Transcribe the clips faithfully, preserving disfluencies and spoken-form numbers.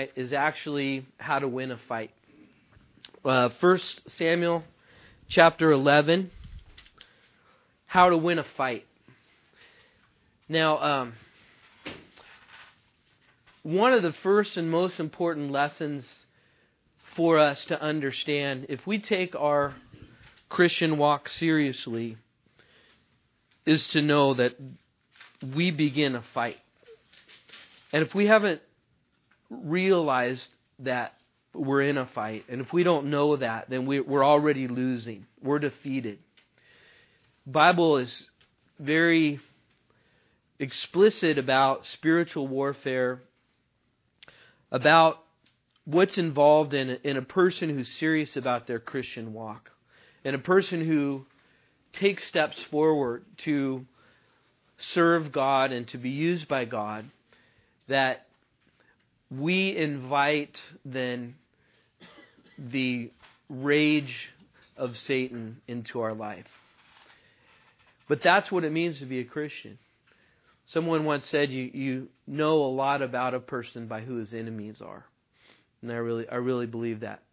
is actually how to win a fight. Uh, First Samuel chapter eleven, how to win a fight. Now, um, one of the first and most important lessons for us to understand, if we take our Christian walk seriously, is to know that we begin a fight. And if we haven't realized that we're in a fight, and if we don't know that, then we, we're already losing. We're defeated. The Bible is very explicit about spiritual warfare, about what's involved in a, in a person who's serious about their Christian walk, and a person who takes steps forward to serve God and to be used by God, that we invite then the rage of Satan into our life. But that's what it means to be a Christian. Someone once said, you, you know a lot about a person by who his enemies are. And I really, I really believe that.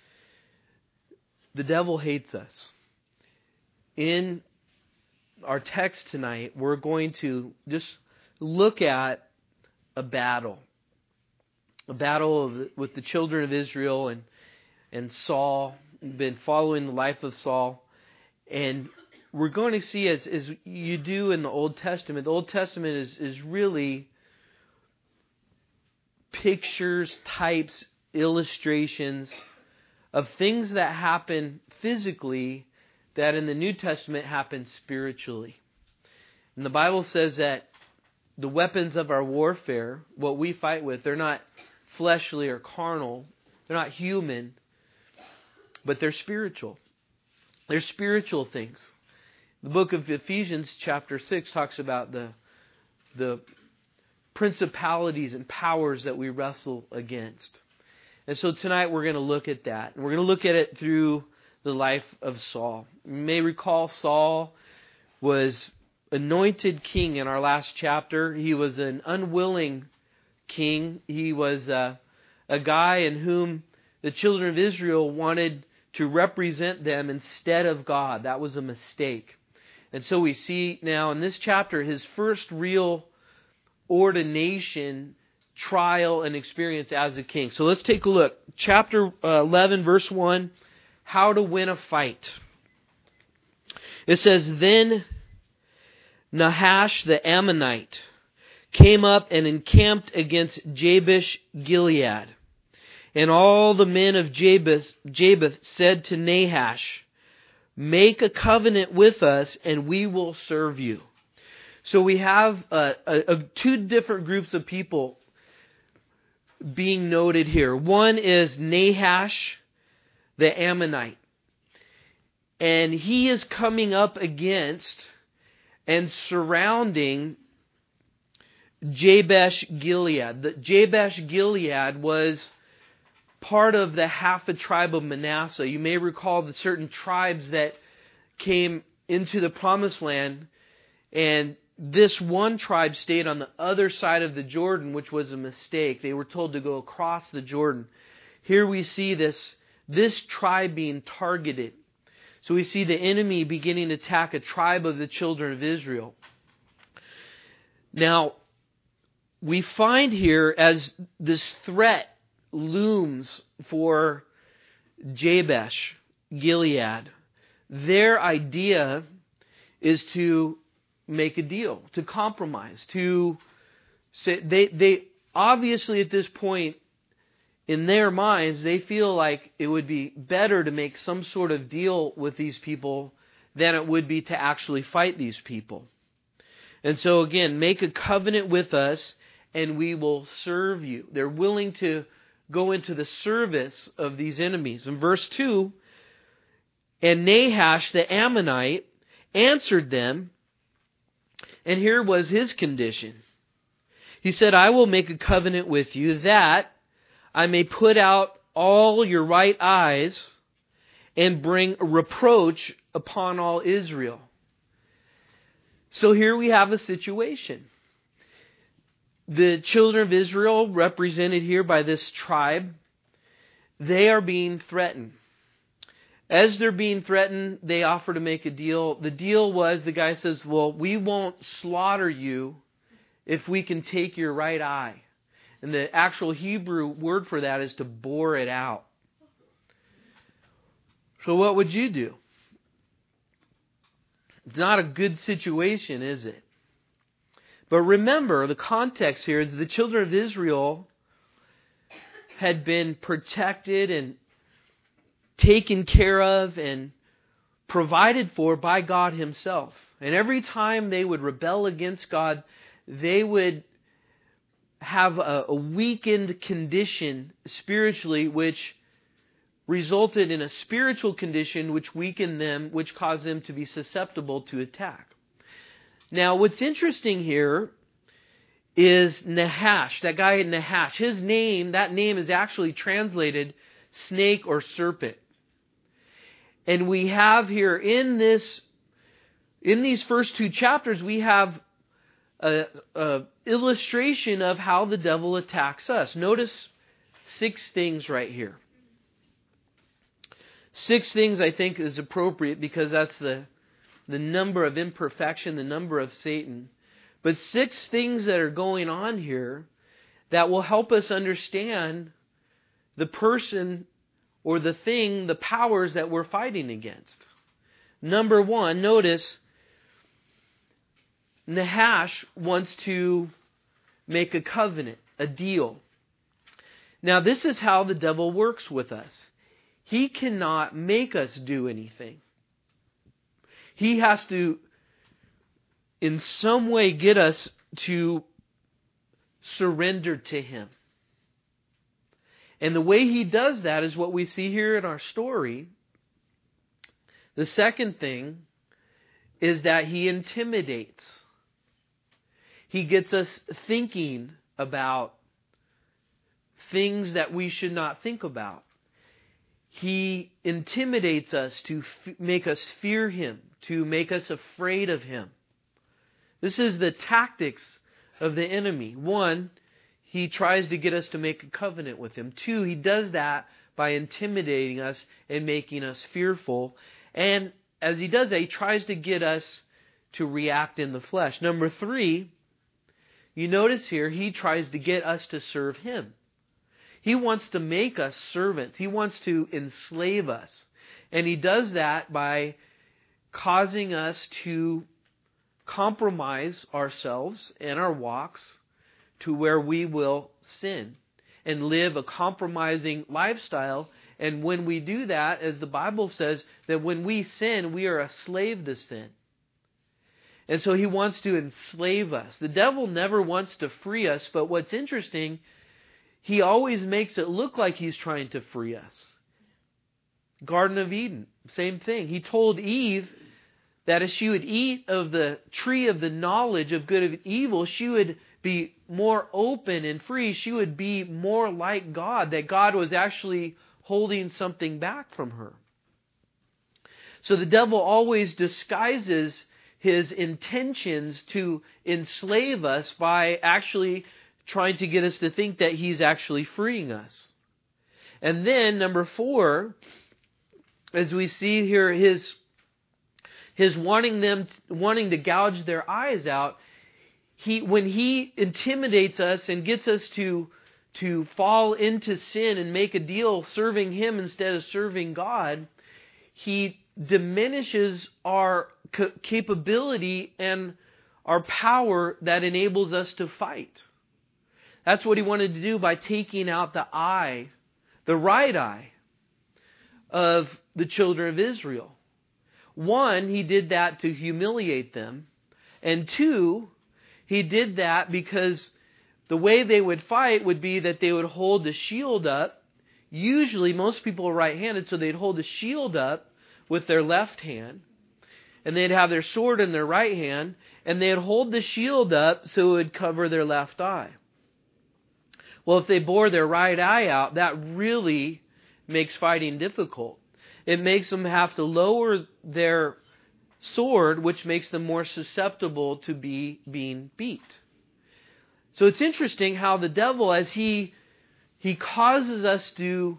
The devil hates us. In our text tonight, we're going to just look at a battle. A battle of, with the children of Israel and, and Saul. We've been following the life of Saul. And we're going to see, as, as you do in the Old Testament, the Old Testament is, is really pictures, types, illustrations of things that happen physically that in the New Testament happen spiritually. And the Bible says that the weapons of our warfare, what we fight with, they're not fleshly or carnal. They're not human, but they're spiritual. They're spiritual things. The book of Ephesians chapter six talks about the, the principalities and powers that we wrestle against. And so tonight we're going to look at that. And we're going to look at it through the life of Saul. You may recall Saul was anointed king in our last chapter. He was an unwilling king. He was a, a guy in whom the children of Israel wanted to represent them instead of God. That was a mistake. And so we see now in this chapter his first real ordination, trial, and experience as a king. So let's take a look. Chapter eleven, verse one. How to win a fight. It says, Then Nahash the Ammonite came up and encamped against Jabesh Gilead. And all the men of Jabesh, Jabesh said to Nahash, Make a covenant with us and we will serve you. So we have uh, a, a, two different groups of people being noted here. One is Nahash the Ammonite. And he is coming up against and surrounding Jabesh Gilead. The Jabesh Gilead was part of the half a tribe of Manasseh. You may recall the certain tribes that came into the promised land, and this one tribe stayed on the other side of the Jordan, which was a mistake. They were told to go across the Jordan. Here we see this, this tribe being targeted. So we see the enemy beginning to attack a tribe of the children of Israel. Now, we find here as this threat looms for Jabesh Gilead, their idea is to make a deal, to compromise, to say they they obviously at this point in their minds they feel like it would be better to make some sort of deal with these people than it would be to actually fight these people. And so again, make a covenant with us and we will serve you. They're willing to go into the service of these enemies. In verse two, and Nahash the Ammonite answered them, and here was his condition. He said, I will make a covenant with you that I may put out all your right eyes and bring reproach upon all Israel. So here we have a situation. the children of Israel, represented here by this tribe, they are being threatened. As they're being threatened, they offer to make a deal. The deal was, the guy says, well, we won't slaughter you if we can take your right eye. And the actual Hebrew word for that is to bore it out. So what would you do? It's not a good situation, is it? But remember, the context here is the children of Israel had been protected and taken care of and provided for by God Himself. And every time they would rebel against God, they would have a, a weakened condition spiritually, which resulted in a spiritual condition which weakened them, which caused them to be susceptible to attack. Now, what's interesting here is Nahash, that guy Nahash. His name, that name is actually translated snake or serpent. And we have here in this, in these first two chapters, we have a, a illustration of how the devil attacks us. Notice six things right here. Six things I think is appropriate because that's the, the number of imperfection, the number of Satan. But six things that are going on here that will help us understand the person or the thing, the powers that we're fighting against. Number one, notice Nahash wants to make a covenant, a deal. Now this is how the devil works with us. He cannot make us do anything. He has to, in some way, get us to surrender to Him. And the way he does that is what we see here in our story. The second thing is that he intimidates. He gets us thinking about things that we should not think about. He intimidates us to f- make us fear Him, to make us afraid of Him. This is the tactics of the enemy. One, he tries to get us to make a covenant with Him. Two, he does that by intimidating us and making us fearful. And as he does that, he tries to get us to react in the flesh. Number three, you notice here, he tries to get us to serve him. He wants to make us servants. He wants to enslave us. And he does that by causing us to compromise ourselves and our walks to where we will sin and live a compromising lifestyle. And when we do that, as the Bible says, that when we sin, we are a slave to sin. And so he wants to enslave us. The devil never wants to free us, but what's interesting, he always makes it look like he's trying to free us. Garden of Eden, same thing. He told Eve that if she would eat of the tree of the knowledge of good and evil, she would be more open and free. She would be more like God, that God was actually holding something back from her. So the devil always disguises his intentions to enslave us by actually trying to get us to think that he's actually freeing us. And then number four, as we see here, his his wanting them wanting to gouge their eyes out. He when he intimidates us and gets us to to fall into sin and make a deal serving him instead of serving God, he diminishes our c- capability and our power that enables us to fight. That's what he wanted to do by taking out the eye, the right eye of the children of Israel. One, he did that to humiliate them. And two, he did that because the way they would fight would be that they would hold the shield up. Usually, most people are right-handed, so they'd hold the shield up with their left hand. And they'd have their sword in their right hand. And they'd hold the shield up so it would cover their left eye. Well, if they bore their right eye out, that really makes fighting difficult. It makes them have to lower their sword, which makes them more susceptible to be being beat. So it's interesting how the devil, as he he causes us to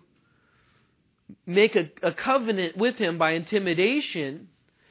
make a, a covenant with him by intimidation,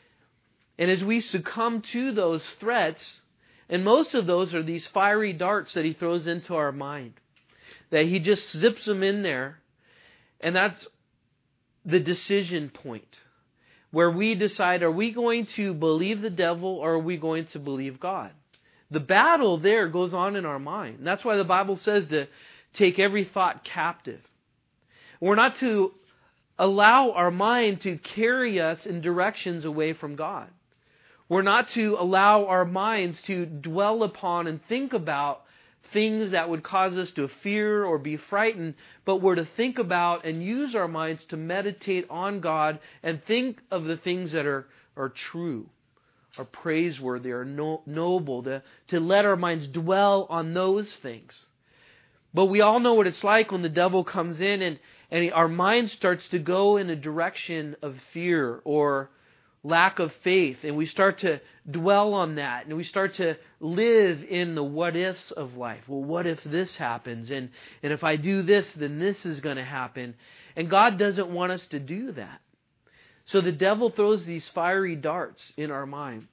and as we succumb to those threats, and most of those are these fiery darts that he throws into our mind, that he just zips them in there, and that's the decision point, where we decide, are we going to believe the devil or are we going to believe God? The battle there goes on in our mind. And that's why the Bible says to take every thought captive. We're not to allow our mind to carry us in directions away from God. We're not to allow our minds to dwell upon and think about things that would cause us to fear or be frightened, but we're to think about and use our minds to meditate on God and think of the things that are, are true, are praiseworthy, are no, noble, to, to let our minds dwell on those things. But we all know what it's like when the devil comes in and, and our mind starts to go in a direction of fear or lack of faith, and we start to dwell on that, and we start to live in the what ifs of life. Well, what if this happens? And, and if I do this, then this is going to happen. And God doesn't want us to do that. So the devil throws these fiery darts in our mind.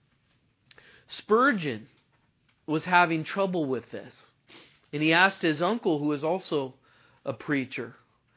Spurgeon was having trouble with this. And he asked his uncle, who was also a preacher.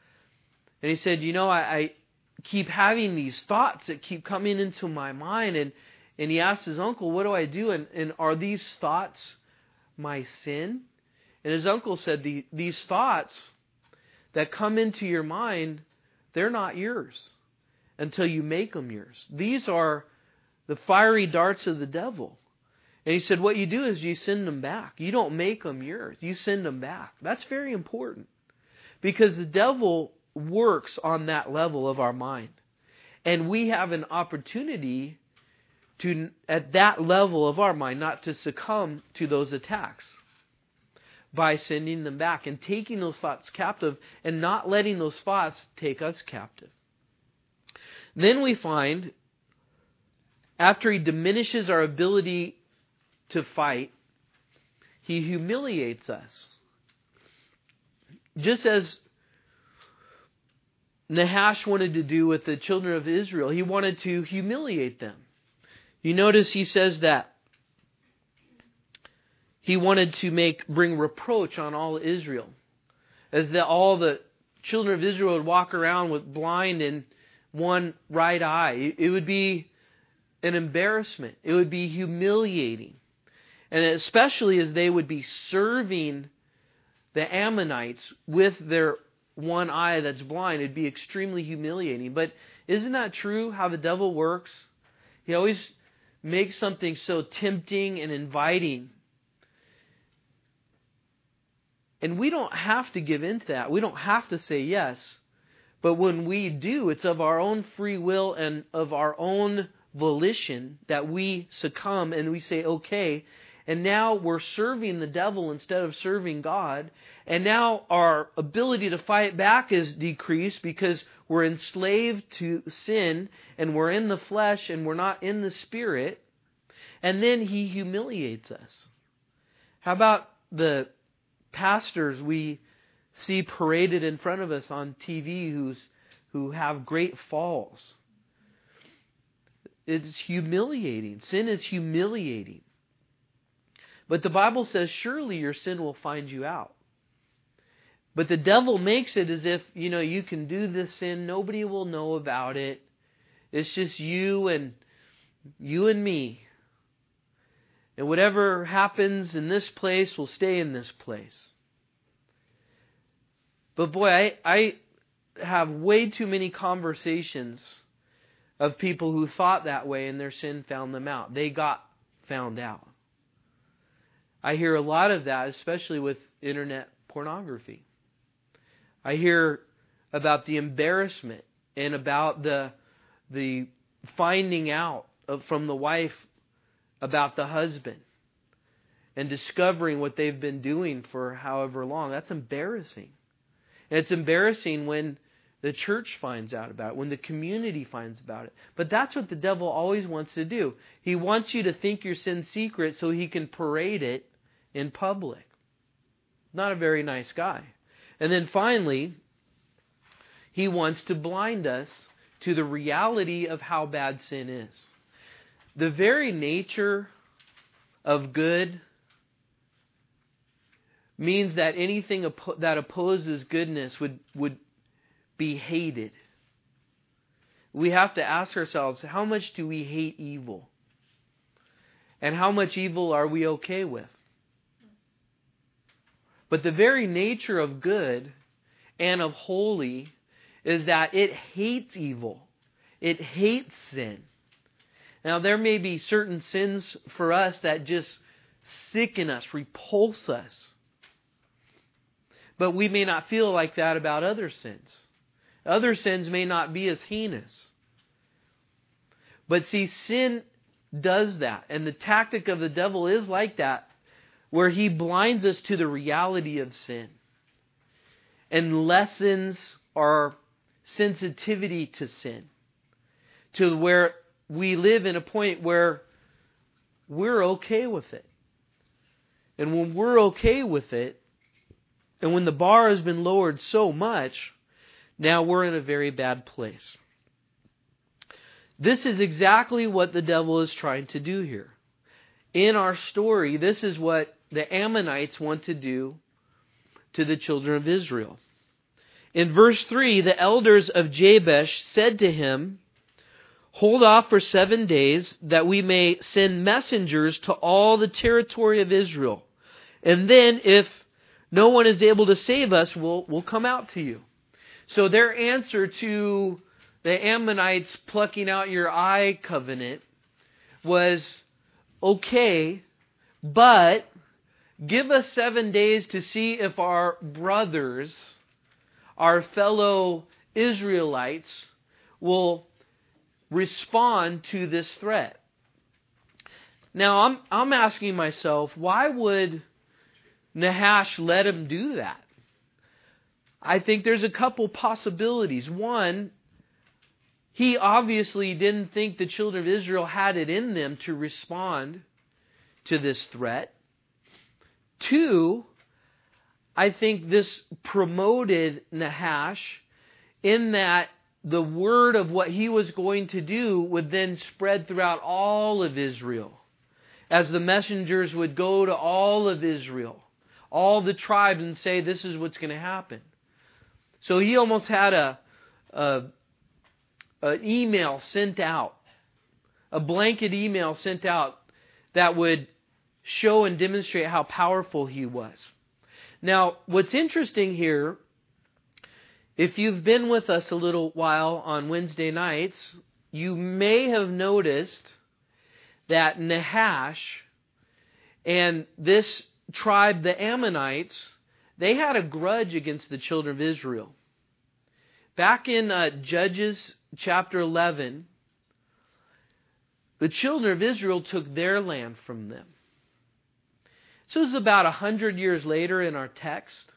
And he said, you know, I... I keep having these thoughts that keep coming into my mind. And, and he asked his uncle, what do I do? And, and are these thoughts my sin? And his uncle said, the, these thoughts that come into your mind, they're not yours until you make them yours. These are the fiery darts of the devil. And he said, what you do is you send them back. You don't make them yours. You send them back. That's very important. Because the devil works on that level of our mind. And we have an opportunity to, at that level of our mind, not to succumb to those attacks by sending them back and taking those thoughts captive and not letting those thoughts take us captive. Then we find, after he diminishes our ability to fight, he humiliates us. Just as Nahash wanted to do with the children of Israel. He wanted to humiliate them. You notice he says that he wanted to make bring reproach on all Israel, as that all the children of Israel would walk around with blind and one right eye. It would be an embarrassment. It would be humiliating. And especially as they would be serving the Ammonites with their one eye that's blind, it'd be extremely humiliating. But isn't that true how the devil works? He always makes something so tempting and inviting. And we don't have to give in to that. We don't have to say yes. But when we do, it's of our own free will and of our own volition that we succumb and we say, okay, and now we're serving the devil instead of serving God. And now our ability to fight back is decreased because we're enslaved to sin and we're in the flesh and we're not in the spirit. And then he humiliates us. How about the pastors we see paraded in front of us on T V who's, who have great falls? It's humiliating. Sin is humiliating. But the Bible says, surely your sin will find you out. But the devil makes it as if, you know, you can do this sin, nobody will know about it. It's just you and you and me. And whatever happens in this place will stay in this place. But boy, I, I have way too many conversations of people who thought that way and their sin found them out. They got found out. I hear a lot of that, especially with internet pornography. I hear about the embarrassment and about the the finding out of, from the wife about the husband and discovering what they've been doing for however long. That's embarrassing. And it's embarrassing when the church finds out about it, when the community finds about it. But that's what the devil always wants to do. He wants you to think your sin secret so he can parade it in public. Not a very nice guy. And then finally, he wants to blind us to the reality of how bad sin is. The very nature of good means that anything oppo- that opposes goodness would, would be hated. We have to ask ourselves, how much do we hate evil? And how much evil are we okay with? But the very nature of good and of holy is that it hates evil. It hates sin. Now, there may be certain sins for us that just sicken us, repulse us. But we may not feel like that about other sins. Other sins may not be as heinous. But see, sin does that. And the tactic of the devil is like that, where he blinds us to the reality of sin and lessens our sensitivity to sin, to where we live in a point where we're okay with it. And when we're okay with it, and when the bar has been lowered so much, now we're in a very bad place. This is exactly what the devil is trying to do here. In our story, this is what the Ammonites want to do to the children of Israel. In verse three, the elders of Jabesh said to him, "Hold off for seven days, that we may send messengers to all the territory of Israel. And then, if no one is able to save us, we'll, we'll come out to you." So their answer to the Ammonites plucking out your eye covenant was, okay, but give us seven days to see if our brothers, our fellow Israelites, will respond to this threat. Now, I'm I'm asking myself, why would Nahash let him do that? I think there's a couple possibilities. One, he obviously didn't think the children of Israel had it in them to respond to this threat. Two, I think this promoted Nahash in that the word of what he was going to do would then spread throughout all of Israel, as the messengers would go to all of Israel, all the tribes, and say, this is what's going to happen. So he almost had a, a an email sent out, a blanket email sent out that would show and demonstrate how powerful he was. Now, what's interesting here, if you've been with us a little while on Wednesday nights, you may have noticed that Nahash and this tribe, the Ammonites, they had a grudge against the children of Israel. Back in uh, Judges chapter eleven, the children of Israel took their land from them. So this is about a hundred years later in our text.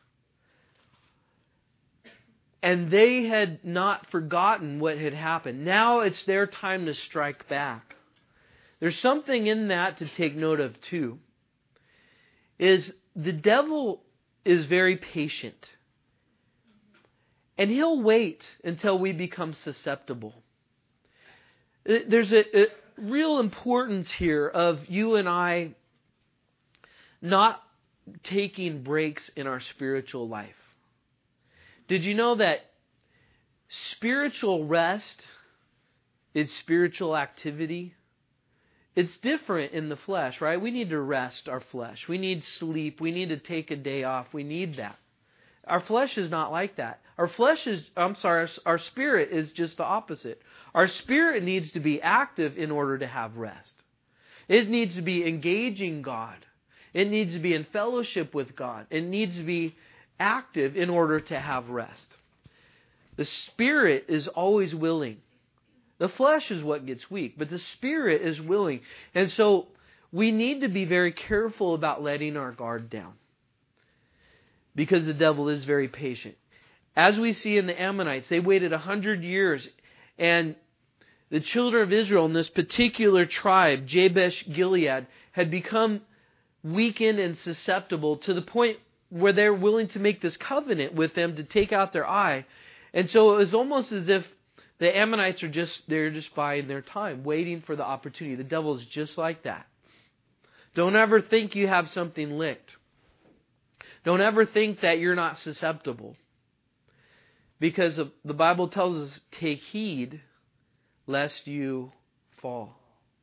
And they had not forgotten what had happened. Now it's their time to strike back. There's something in that to take note of too. Is the devil is very patient. And he'll wait until we become susceptible. There's a, a real importance here of you and I not taking breaks in our spiritual life. Did you know that spiritual rest is spiritual activity? It's different in the flesh, right? We need to rest our flesh. We need sleep. We need to take a day off. We need that. Our flesh is not like that. Our flesh is, I'm sorry, our spirit is just the opposite. Our spirit needs to be active in order to have rest. It needs to be engaging God. It needs to be in fellowship with God. It needs to be active in order to have rest. The spirit is always willing. The flesh is what gets weak, but the spirit is willing. And so we need to be very careful about letting our guard down, because the devil is very patient. As we see in the Ammonites, they waited a hundred years, and the children of Israel in this particular tribe, Jabesh Gilead, had become weakened and susceptible to the point where they're willing to make this covenant with them to take out their eye. And so it was almost as if the Ammonites are just, they're just buying their time, waiting for the opportunity. The devil is just like that. Don't ever think you have something licked. Don't ever think that you're not susceptible. Because the Bible tells us, take heed lest you fall.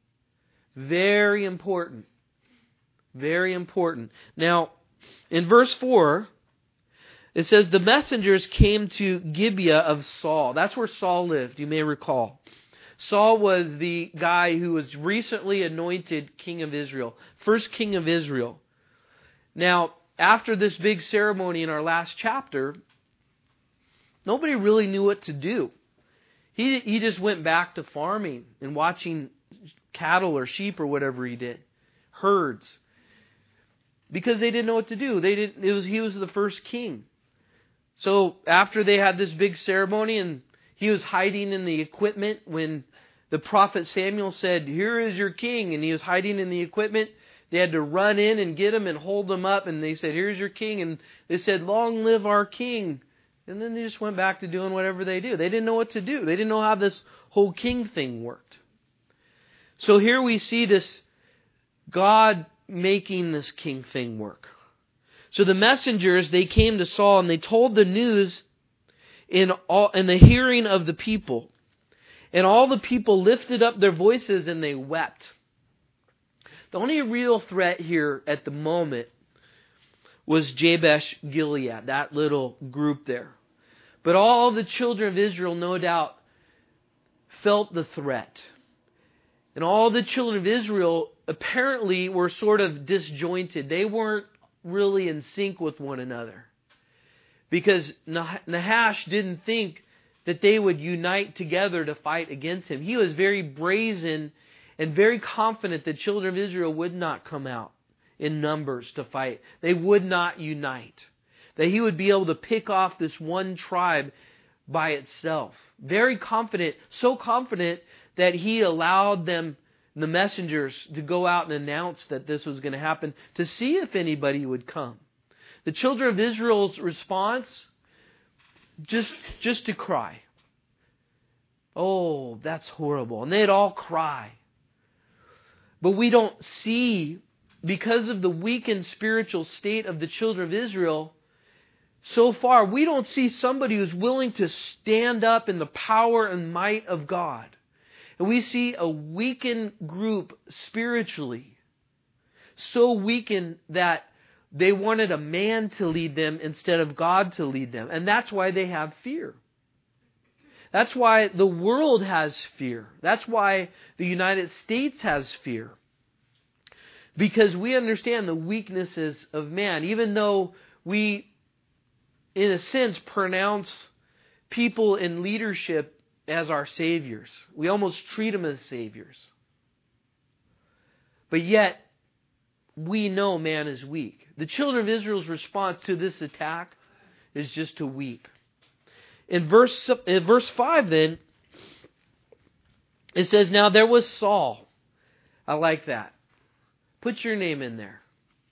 Very important. Very important. Now, in verse four, it says, the messengers came to Gibeah of Saul. That's where Saul lived, you may recall. Saul was the guy who was recently anointed king of Israel. First king of Israel. Now, after this big ceremony in our last chapter, nobody really knew what to do. He, he just went back to farming and watching cattle or sheep or whatever he did. Herds. Because they didn't know what to do. They didn't. It was he was the first king. So after they had this big ceremony and he was hiding in the equipment when the prophet Samuel said, here is your king, and he was hiding in the equipment, they had to run in and get him and hold him up, and they said, here's your king, and they said, long live our king. And then they just went back to doing whatever they do. They didn't know what to do. They didn't know how this whole king thing worked. So here we see this God making this king thing work. So the messengers, they came to Saul and they told the news in all in the hearing of the people. And all the people lifted up their voices and they wept. The only real threat here at the moment was Jabesh Gilead, that little group there. But all the children of Israel, no doubt, felt the threat. And all the children of Israel apparently were sort of disjointed. They weren't really in sync with one another. Because Nahash didn't think that they would unite together to fight against him. He was very brazen and very confident that children of Israel would not come out in numbers to fight. They would not unite. That he would be able to pick off this one tribe by itself. Very confident, so confident that he allowed them, the messengers, to go out and announce that this was going to happen to see if anybody would come. The children of Israel's response, just, just to cry. Oh, that's horrible. And they'd all cry. But we don't see, because of the weakened spiritual state of the children of Israel, so far, we don't see somebody who's willing to stand up in the power and might of God. And we see a weakened group spiritually. So weakened that they wanted a man to lead them instead of God to lead them. And that's why they have fear. That's why the world has fear. That's why the United States has fear. Because we understand the weaknesses of man. Even though we, in a sense, pronounce people in leadership as our saviors. We almost treat them as saviors. But yet, we know man is weak. The children of Israel's response to this attack is just to weep. In verse, in verse five then, it says, now there was Saul. I like that. Put your name in there.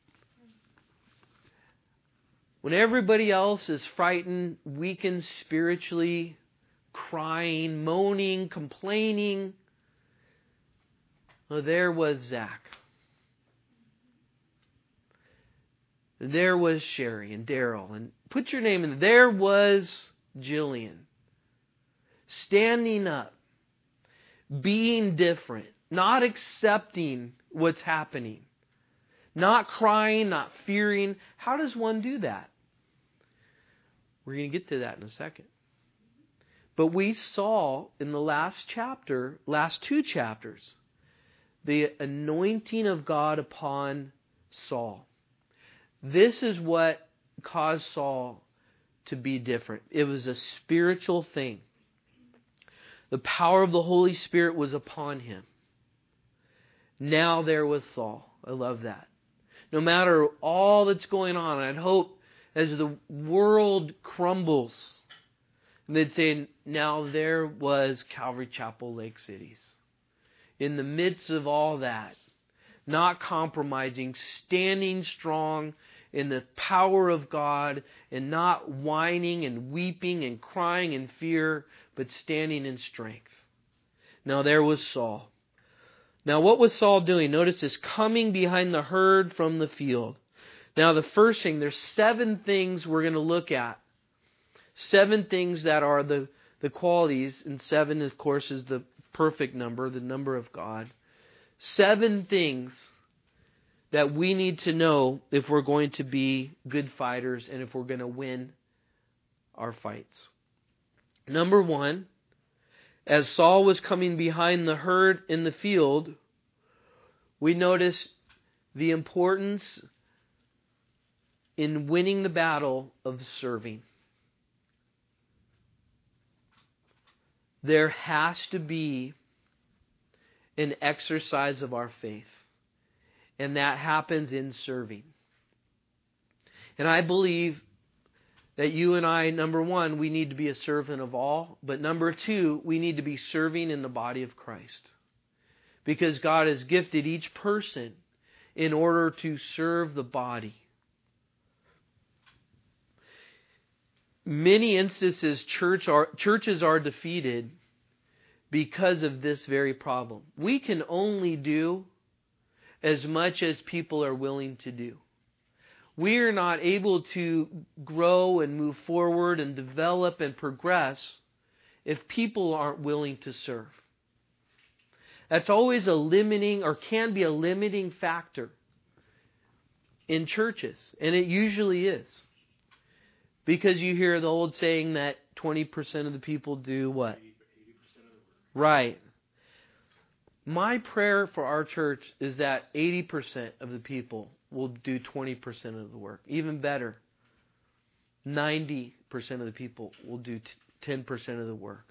When everybody else is frightened, weakened spiritually, crying, moaning, complaining, well, there was Zach. There was Sherry and Daryl. And put your name in there. There was Jillian. Standing up. Being different. Not accepting what's happening. Not crying, not fearing. How does one do that? We're going to get to that in a second. But we saw in the last chapter, last two chapters, the anointing of God upon Saul. This is what caused Saul to be different. It was a spiritual thing. The power of the Holy Spirit was upon him. Now there was Saul. I love that. No matter all that's going on, I'd hope as the world crumbles, they'd say, now there was Calvary Chapel Lake Cities. In the midst of all that, not compromising, standing strong in the power of God and not whining and weeping and crying in fear, but standing in strength. Now there was Saul. Now what was Saul doing? Notice this, coming behind the herd from the field. Now the first thing, there's seven things we're going to look at. Seven things that are the, the qualities, and seven of course is the perfect number, the number of God. Seven things that we need to know if we're going to be good fighters and if we're going to win our fights. Number one, as Saul was coming behind the herd in the field, we notice the importance in winning the battle of serving. There has to be an exercise of our faith. And that happens in serving. And I believe that you and I, number one, we need to be a servant of all. But number two, we need to be serving in the body of Christ. Because God has gifted each person in order to serve the body. Many instances, church are, churches are defeated because of this very problem. We can only do as much as people are willing to do. We are not able to grow and move forward and develop and progress if people aren't willing to serve. That's always a limiting, or can be a limiting factor in churches. And it usually is. Because you hear the old saying that twenty percent of the people do what? eighty percent of the work. Right. My prayer for our church is that eighty percent of the people will do twenty percent of the work. Even better, ninety percent of the people will do ten percent of the work.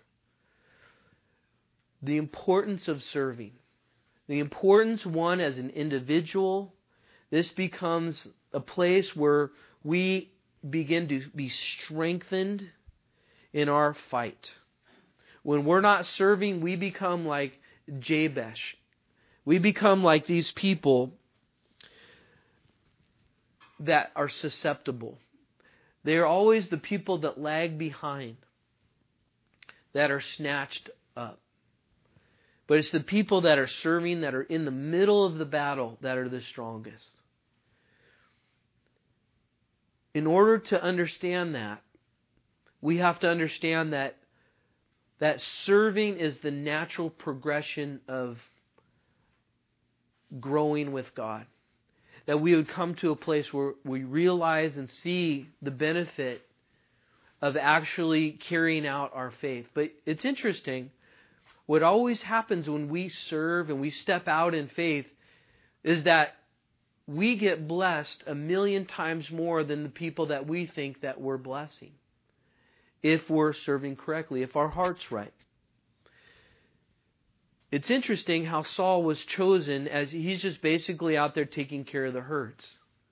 The importance of serving. The importance, one, as an individual. This becomes a place where we begin to be strengthened in our fight. When we're not serving, we become like Jabesh. We become like these people that are susceptible. They are always the people that lag behind, that are snatched up. But it's the people that are serving, that are in the middle of the battle, that are the strongest. In order to understand that, we have to understand that that serving is the natural progression of growing with God. That we would come to a place where we realize and see the benefit of actually carrying out our faith. But it's interesting, what always happens when we serve and we step out in faith is that we get blessed a million times more than the people that we think that we're blessing. If we're serving correctly, if our heart's right. It's interesting how Saul was chosen as he's just basically out there taking care of the herds.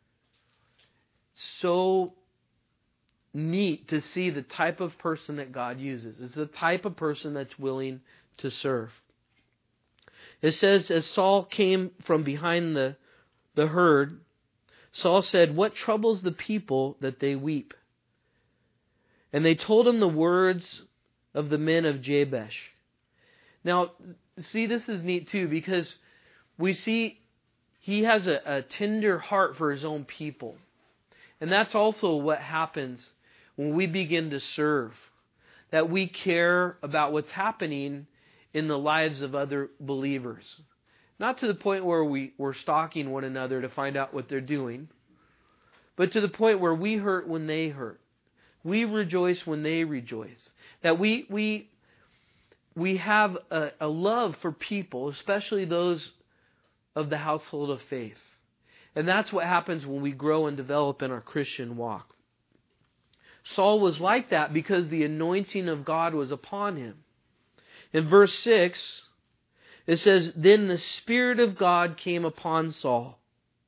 So neat to see the type of person that God uses. It's the type of person that's willing to serve. It says, as Saul came from behind the, the herd, Saul said, "What troubles the people that they weep?" And they told him the words of the men of Jabesh. Now, see, this is neat too, because we see he has a, a tender heart for his own people. And that's also what happens when we begin to serve. That we care about what's happening in the lives of other believers. Not to the point where we, we're stalking one another to find out what they're doing, but to the point where we hurt when they hurt. We rejoice when they rejoice. That we we we have a, a love for people, especially those of the household of faith. And that's what happens when we grow and develop in our Christian walk. Saul was like that because the anointing of God was upon him. In verse six, it says, "Then the Spirit of God came upon Saul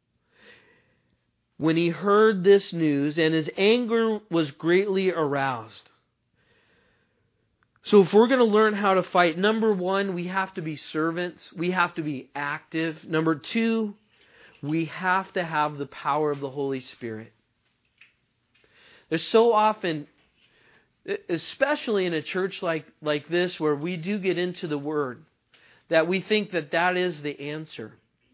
when he heard this news, and his anger was greatly aroused." So if we're going to learn how to fight, number one, we have to be servants. We have to be active. Number two, we have to have the power of the Holy Spirit. There's so often, especially in a church like, like this, where we do get into the Word, that we think that that is the answer.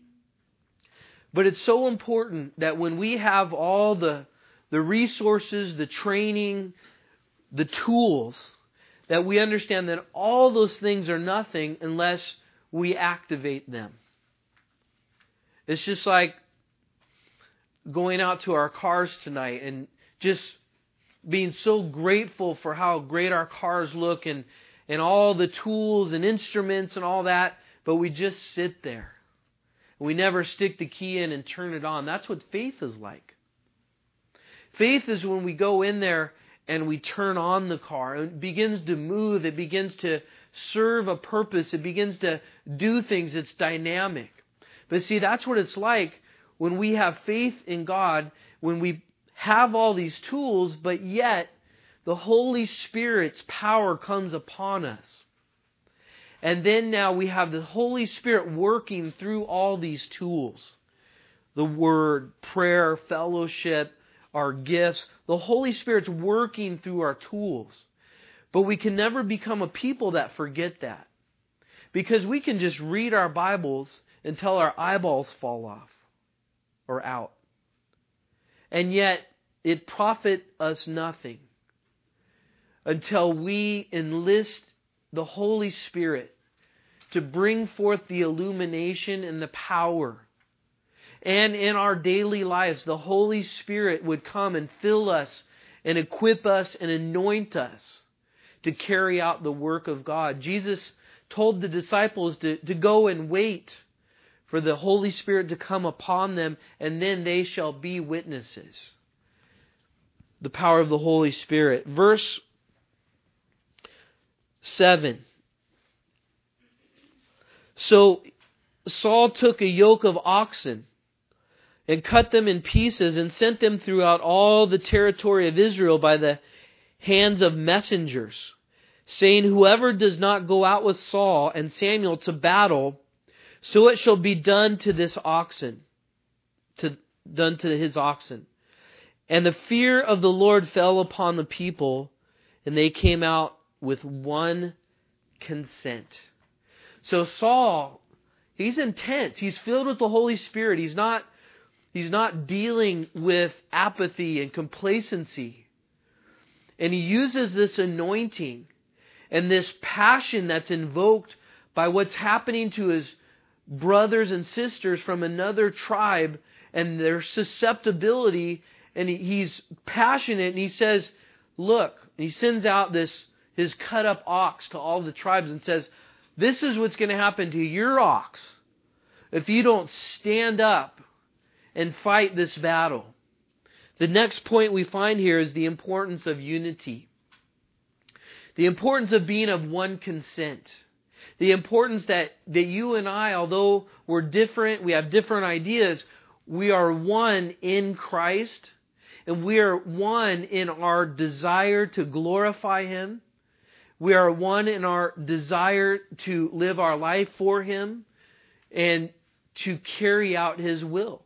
But it's so important that when we have all the, the resources, the training, the tools, that we understand that all those things are nothing unless we activate them. It's just like going out to our cars tonight and just being so grateful for how great our cars look and, and all the tools and instruments and all that, but we just sit there. We never stick the key in and turn it on. That's what faith is like. Faith is when we go in there and we turn on the car. It begins to move. It begins to serve a purpose. It begins to do things. It's dynamic. But see, that's what it's like when we have faith in God, when we have all these tools, but yet the Holy Spirit's power comes upon us. And then now we have the Holy Spirit working through all these tools. The Word, prayer, fellowship, our gifts. The Holy Spirit's working through our tools. But we can never become a people that forget that. Because we can just read our Bibles until our eyeballs fall off or out. And yet, it profit us nothing until we enlist the Holy Spirit to bring forth the illumination and the power. And in our daily lives, the Holy Spirit would come and fill us and equip us and anoint us to carry out the work of God. Jesus told the disciples to, to go and wait for the Holy Spirit to come upon them, and then they shall be witnesses. The power of the Holy Spirit. Verse seven. So Saul took a yoke of oxen and cut them in pieces and sent them throughout all the territory of Israel by the hands of messengers, saying, whoever does not go out with Saul and Samuel to battle, so it shall be done to this oxen, to, done to his oxen. And the fear of the Lord fell upon the people, and they came out with one consent. So Saul, he's intense. He's filled with the Holy Spirit. He's not, he's not dealing with apathy and complacency. And he uses this anointing and this passion that's invoked by what's happening to his brothers and sisters from another tribe and their susceptibility. And he's passionate, and he says, look, and he sends out this his cut up ox to all the tribes and says, this is what's going to happen to your ox if you don't stand up and fight this battle. The next point we find here is the importance of unity. The importance of being of one consent. The importance that, that you and I, although we're different, we have different ideas, we are one in Christ. And we are one in our desire to glorify Him. We are one in our desire to live our life for Him and to carry out His will.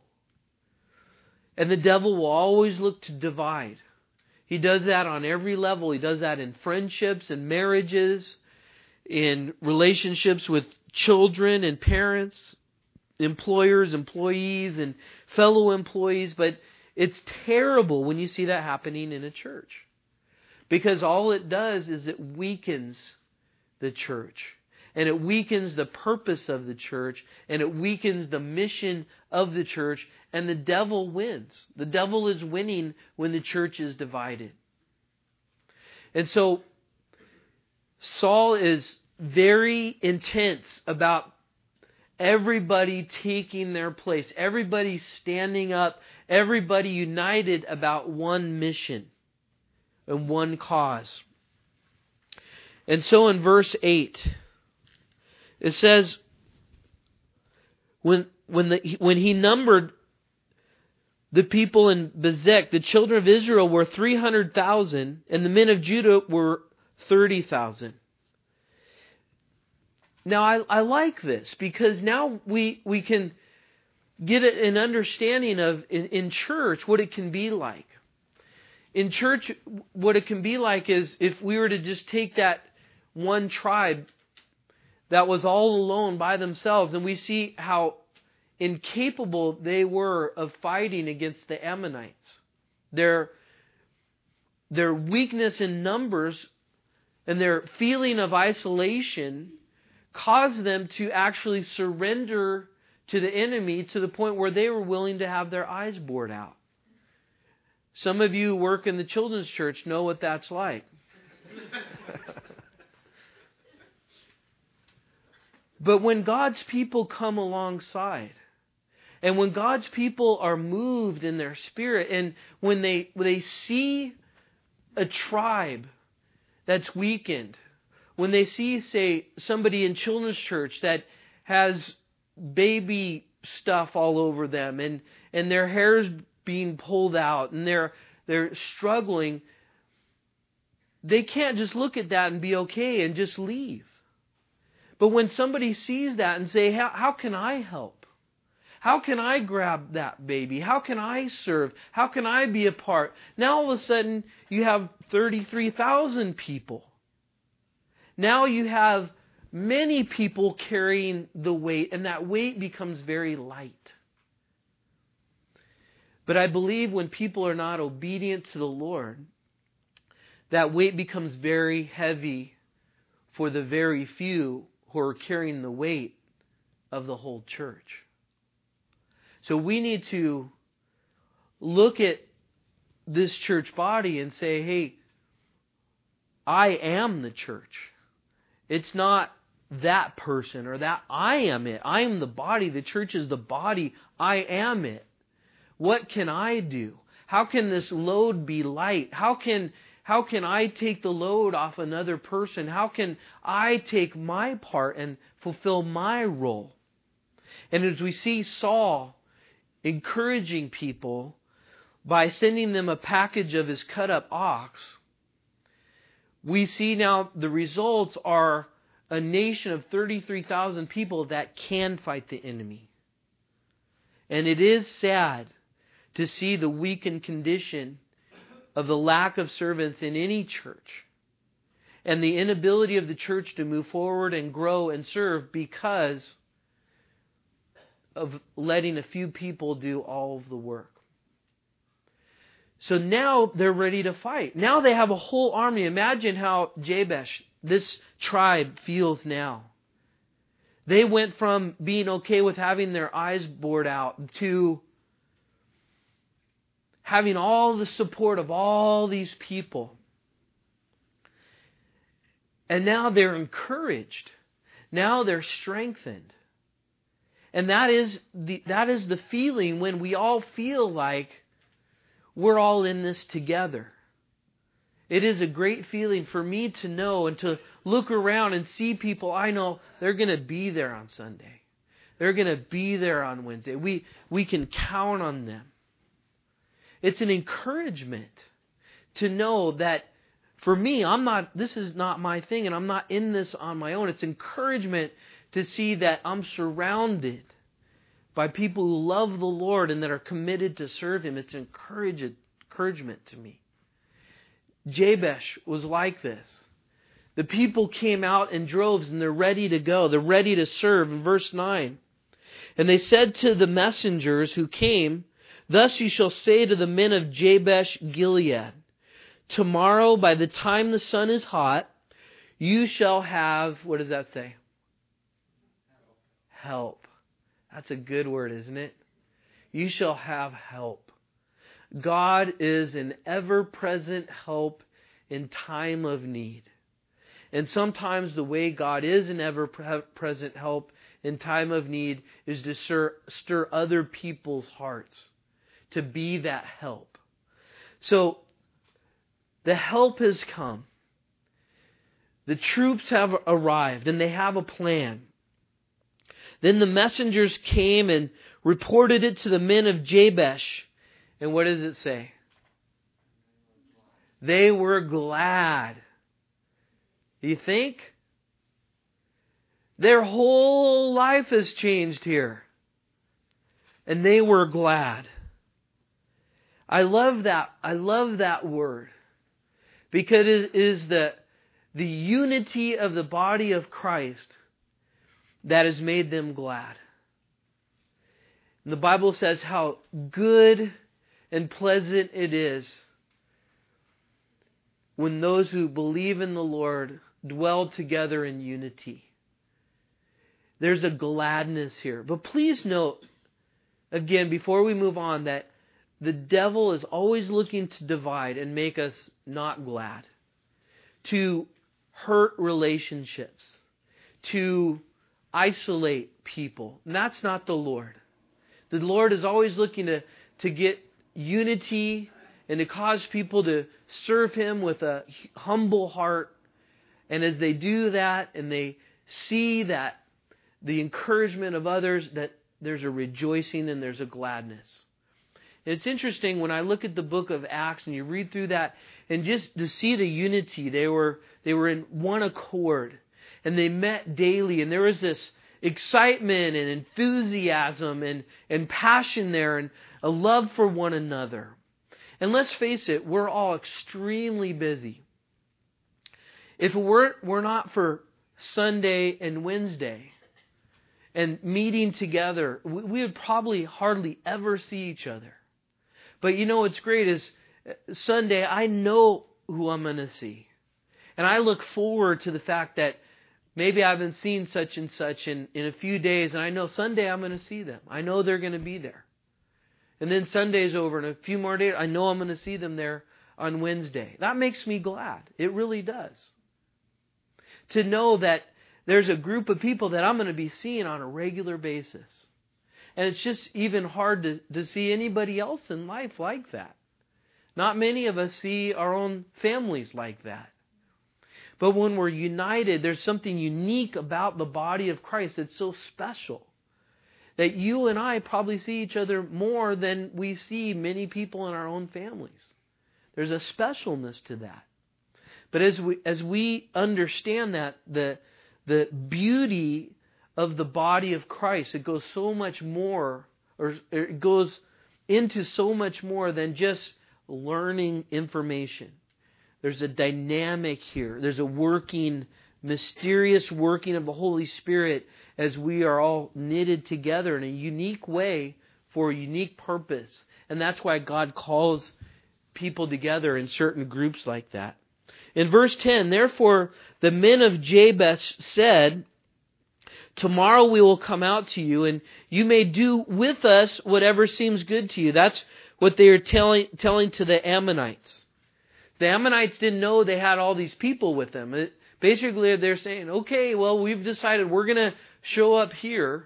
And the devil will always look to divide. He does that on every level. He does that in friendships and marriages, in relationships with children and parents, employers, employees, and fellow employees. But it's terrible when you see that happening in a church. Because all it does is it weakens the church. And it weakens the purpose of the church. And it weakens the mission of the church. And the devil wins. The devil is winning when the church is divided. And so Saul is very intense about everybody taking their place. Everybody standing up. Everybody united about one mission and one cause. And so in verse eight, it says, when when the when he numbered the people in Bezek, the children of Israel were three hundred thousand, and the men of Judah were thirty thousand. Now I, I like this because now we we can get an understanding of, in, in church, what it can be like. In church, what it can be like is if we were to just take that one tribe that was all alone by themselves, and we see how incapable they were of fighting against the Ammonites. Their, their weakness in numbers and their feeling of isolation caused them to actually surrender to the enemy to the point where they were willing to have their eyes bored out. Some of you who work in the children's church know what that's like. But when God's people come alongside, and when God's people are moved in their spirit, and when they when they see a tribe that's weakened, when they see, say, somebody in children's church that has baby stuff all over them, and, and their hair's being pulled out, and they're they're struggling, they can't just look at that and be okay and just leave. But when somebody sees that and say, how, how can I help? How can I grab that baby? How can I serve? How can I be a part? Now all of a sudden you have thirty-three thousand people. Now you have many people carrying the weight, and that weight becomes very light. But I believe when people are not obedient to the Lord, that weight becomes very heavy for the very few who are carrying the weight of the whole church. So we need to look at this church body and say, hey, I am the church. It's not that person or that. I am it. I am the body. The church is the body. I am it. What can I do? How can this load be light? How can How can I take the load off another person? How can I take my part and fulfill my role? And as we see Saul encouraging people by sending them a package of his cut up ox, we see now the results are a nation of thirty-three thousand people that can fight the enemy. And it is sad to see the weakened condition of the lack of servants in any church, and the inability of the church to move forward and grow and serve because of letting a few people do all of the work. So now they're ready to fight. Now they have a whole army. Imagine how Jabesh, this tribe, feels now. They went from being okay with having their eyes bored out to having all the support of all these people. And now they're encouraged. Now they're strengthened. And that is the that is the feeling when we all feel like we're all in this together. It is a great feeling for me to know and to look around and see people I know they're going to be there on Sunday. They're going to be there on Wednesday. We we can count on them. It's an encouragement to know that for me, I'm not, this is not my thing, and I'm not in this on my own. It's encouragement to see that I'm surrounded by people who love the Lord and that are committed to serve Him. It's encourage, encouragement to me. Jabesh was like this. The people came out in droves and they're ready to go. They're ready to serve. In verse nine, and they said to the messengers who came, thus you shall say to the men of Jabesh Gilead, tomorrow by the time the sun is hot, you shall have, what does that say? Help. That's a good word, isn't it? You shall have help. God is an ever-present help in time of need. And sometimes the way God is an ever-present help in time of need is to stir, stir other people's hearts to be that help. So, the help has come. The troops have arrived and they have a plan. Then the messengers came and reported it to the men of Jabesh. And what does it say? They were glad. You think? Their whole life has changed here. and they were glad. I love that. I love that word. Because it is the, the unity of the body of Christ that has made them glad. And the Bible says how good and pleasant it is when those who believe in the Lord dwell together in unity. There's a gladness here. But please note, again, before we move on, that the devil is always looking to divide and make us not glad, to hurt relationships, to isolate people. And that's not the Lord. The Lord is always looking to, to get unity and to cause people to serve Him with a humble heart. And as they do that and they see that the encouragement of others, that there's a rejoicing and there's a gladness. And it's interesting when I look at the book of Acts and you read through that, and just to see the unity, they were they were in one accord and they met daily, and there was this excitement and enthusiasm and, and passion there and a love for one another. And let's face it, we're all extremely busy. If it were, were not for Sunday and Wednesday and meeting together, we, we would probably hardly ever see each other. But you know what's great is Sunday, I know who I'm going to see. And I look forward to the fact that maybe I haven't seen such and such in, in a few days, and I know Sunday I'm going to see them. I know they're going to be there. And then Sunday's over, and a few more days, I know I'm going to see them there on Wednesday. That makes me glad. It really does. To know that there's a group of people that I'm going to be seeing on a regular basis. And it's just even hard to, to see anybody else in life like that. Not many of us see our own families like that. But when we're united, there's something unique about the body of Christ that's so special. That you and I probably see each other more than we see many people in our own families. There's a specialness to that. But as we as we understand that, the the beauty of the body of Christ, it goes so much more, or it goes into so much more than just learning information. There's a dynamic here. There's a working, mysterious working of the Holy Spirit as we are all knitted together in a unique way for a unique purpose. And that's why God calls people together in certain groups like that. In verse ten, therefore the men of Jabesh said, tomorrow we will come out to you, and you may do with us whatever seems good to you. That's what they are telling, telling to the Ammonites. The Ammonites didn't know they had all these people with them. It, basically, they're saying, okay, well, we've decided we're going to show up here,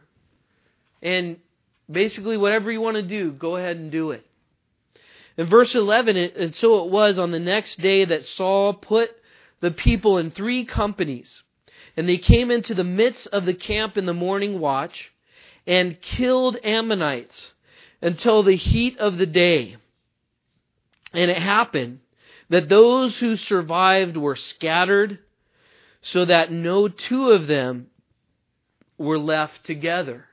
and basically whatever you want to do, go ahead and do it. In verse eleven, it, and so it was on the next day that Saul put the people in three companies, and they came into the midst of the camp in the morning watch and killed Ammonites until the heat of the day. And it happened that those who survived were scattered, so that no two of them were left together.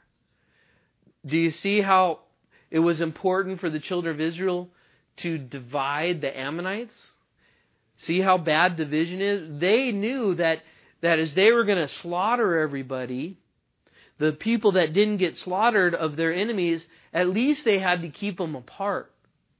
Do you see how it was important for the children of Israel to divide the Ammonites? See how bad division is? They knew that, that as they were going to slaughter everybody, the people that didn't get slaughtered of their enemies, at least they had to keep them apart.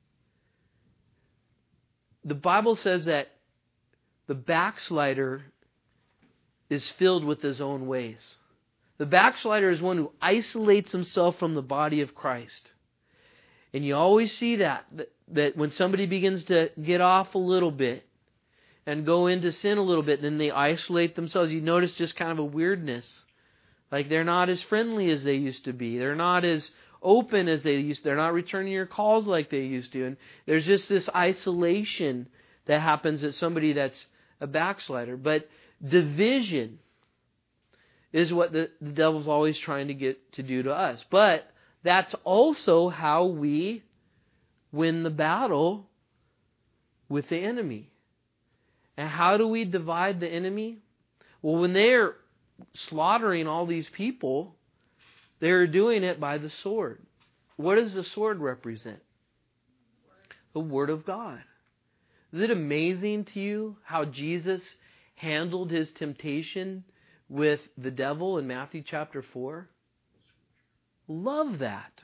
The Bible says that the backslider is filled with his own ways. The backslider is one who isolates himself from the body of Christ. And you always see that, that, that when somebody begins to get off a little bit and go into sin a little bit, then they isolate themselves. You notice just kind of a weirdness. Like they're not as friendly as they used to be. They're not as open as they used to. They're not returning your calls like they used to. And there's just this isolation that happens at somebody that's a backslider. But division is what the, the devil's always trying to get to do to us. But that's also how we win the battle with the enemy. And how do we divide the enemy? Well, when they're slaughtering all these people, they're doing it by the sword. what does the sword represent? The Word of God. Is it amazing to you how Jesus handled his temptation with the devil in Matthew chapter four? Love that.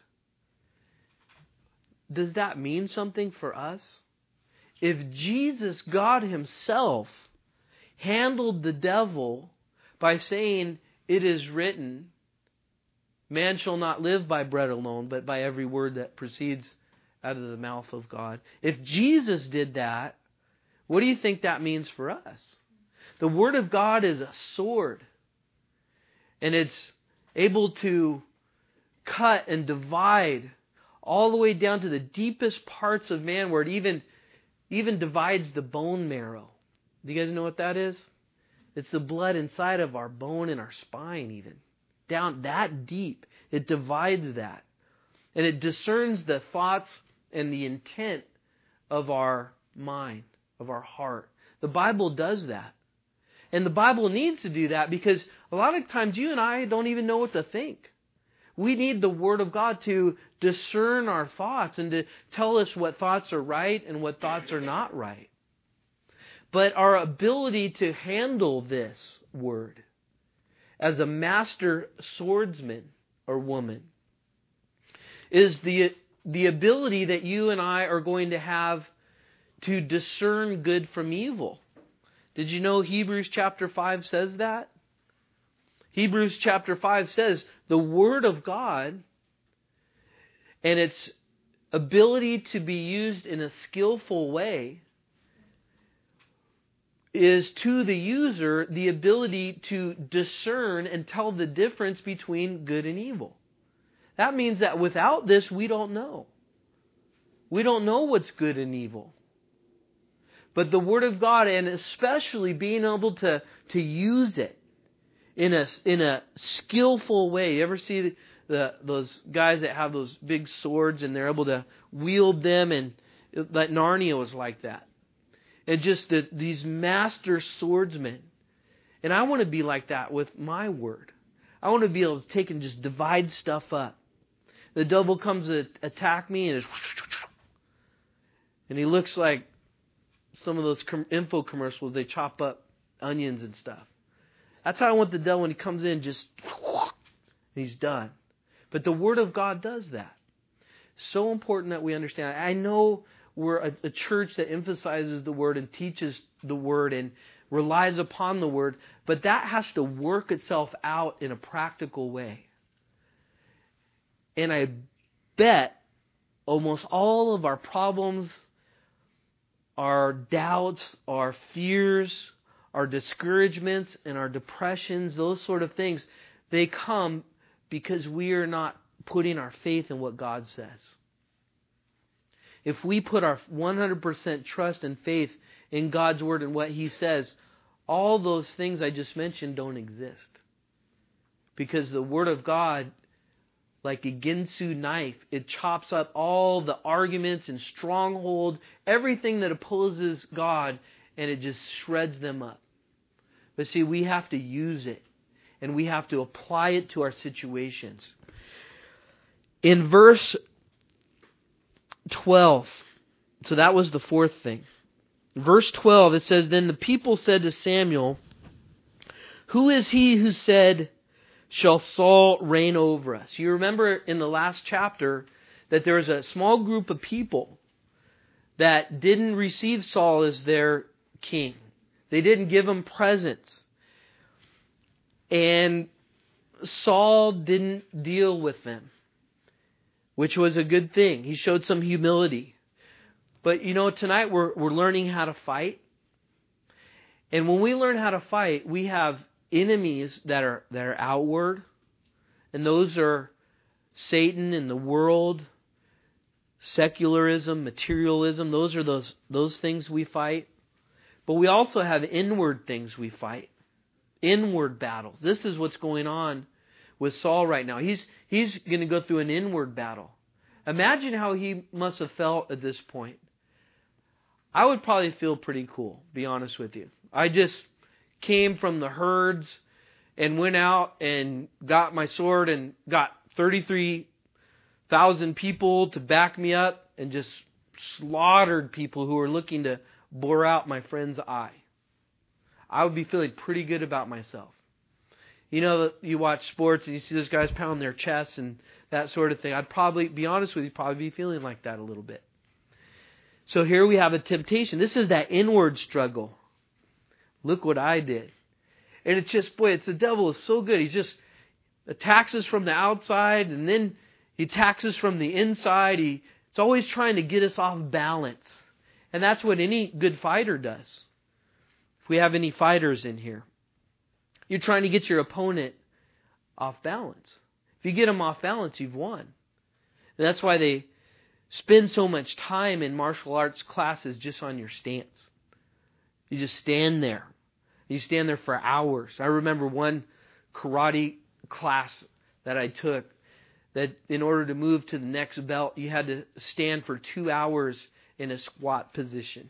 Does that mean something for us? If Jesus, God himself, handled the devil by saying, "It is written, man shall not live by bread alone, but by every word that proceeds out of the mouth of God." If Jesus did that, what do you think that means for us? The Word of God is a sword. And it's able to cut and divide all the way down to the deepest parts of man, where it even, even divides the bone marrow. Do you guys know what that is? It's the blood inside of our bone and our spine even. Down that deep. It divides that. And it discerns the thoughts and the intent of our mind, of our heart. The Bible does that. And the Bible needs to do that because a lot of times you and I don't even know what to think. We need the Word of God to discern our thoughts and to tell us what thoughts are right and what thoughts are not right. But our ability to handle this Word as a master swordsman or woman is the, the ability that you and I are going to have to discern good from evil. Did you know Hebrews chapter five says that? Hebrews chapter five says the Word of God and its ability to be used in a skillful way is to the user the ability to discern and tell the difference between good and evil. That means that without this, we don't know. We don't know what's good and evil. But the Word of God, and especially being able to, to use it in a, in a skillful way. You ever see the, the, those guys that have those big swords and they're able to wield them? And like Narnia was like that. And just the, these master swordsmen. And I want to be like that with my Word. I want to be able to take and just divide stuff up. The devil comes to attack me and, it's, and he looks like some of those info commercials, they chop up onions and stuff. That's how I want the devil when he comes in, just he's done. But the Word of God does that. So important that we understand. I know we're a, a church that emphasizes the Word and teaches the Word and relies upon the Word, but that has to work itself out in a practical way. And I bet almost all of our problems, our doubts, our fears, our discouragements, and our depressions, those sort of things, they come because we are not putting our faith in what God says. If we put our one hundred percent trust and faith in God's Word and what He says, all those things I just mentioned don't exist. Because the Word of God, like a Ginsu knife, it chops up all the arguments and stronghold, everything that opposes God, and it just shreds them up. But see, we have to use it, and we have to apply it to our situations. In verse twelve, so that was the fourth thing. Verse twelve, it says, "Then the people said to Samuel, 'Who is he who said, shall Saul reign over us?'" You remember in the last chapter that there was a small group of people that didn't receive Saul as their king. They didn't give him presents. And Saul didn't deal with them, which was a good thing. He showed some humility. But you know, tonight we're we're learning how to fight. And when we learn how to fight, we have enemies that are that are outward, and those are Satan and the world, secularism, materialism. Those are those those things we fight. But we also have inward things we fight, inward battles. This is what's going on with Saul right now. He's he's going to go through an inward battle. Imagine how he must have felt at this point. I would probably feel pretty cool, be honest with you. I just came from the herds and went out and got my sword and got thirty-three thousand people to back me up and just slaughtered people who were looking to bore out my friend's eye, I would be feeling pretty good about myself. You know, you watch sports and you see those guys pound their chests and that sort of thing. I'd probably, be honest with you, probably be feeling like that a little bit. So here we have a temptation. This is that inward struggle. Look what I did. And it's just, boy, it's the devil is so good. He just attacks us from the outside and then he attacks us from the inside. He, it's always trying to get us off balance. And that's what any good fighter does. If we have any fighters in here, you're trying to get your opponent off balance. If you get them off balance, you've won. And that's why they spend so much time in martial arts classes just on your stance. You just stand there. You stand there for hours. I remember one karate class that I took that in order to move to the next belt, you had to stand for two hours in a squat position.